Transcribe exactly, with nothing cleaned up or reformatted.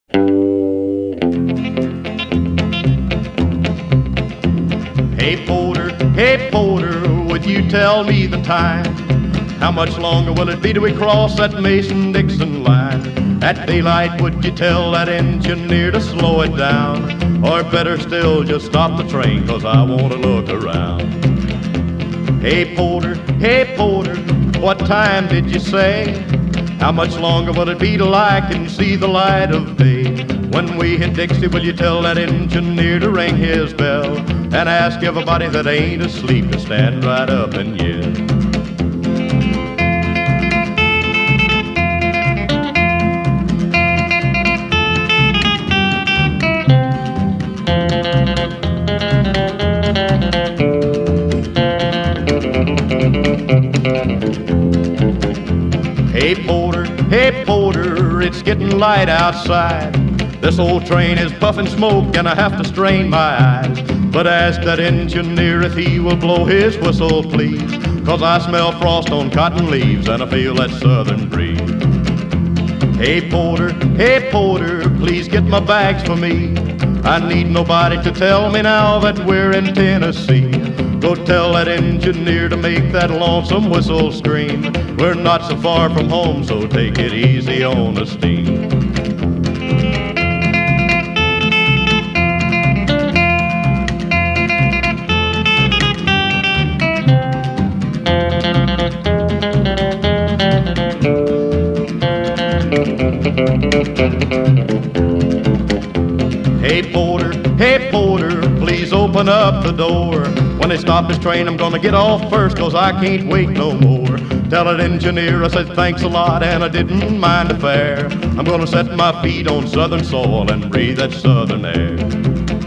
Hey Porter, hey Porter, would you tell me the time? How much longer will it be till we cross that Mason-Dixon line? At daylight, would you tell that engineer to slow it down? Or better still, just stop the train, 'cause I want to look around. Hey Porter, hey Porter, what time did you say? How much longer will it be till I can see the light of day? When we hit Dixie, will you tell that engineer to ring his bell and ask everybody that ain't asleep to stand right up and yell? Hey Porter, hey Porter, it's getting light outside. This old train is puffing smoke and I have to strain my eyes. But ask that engineer if he will blow his whistle, please, 'cause I smell frost on cotton leaves and I feel that southern breeze. Hey Porter, hey Porter, please get my bags for me. I need nobody to tell me now that we're in Tennessee. Go tell that engineer to make that lonesome whistle scream. We're not so far from home, so take it easy on the steam. Hey Porter, hey Porter, please open up the door. When they stop this train, I'm gonna get off first, 'cause I can't wait no more. Tell that engineer I said thanks a lot and I didn't mind the fare. I'm gonna set my feet on southern soil and breathe that southern air.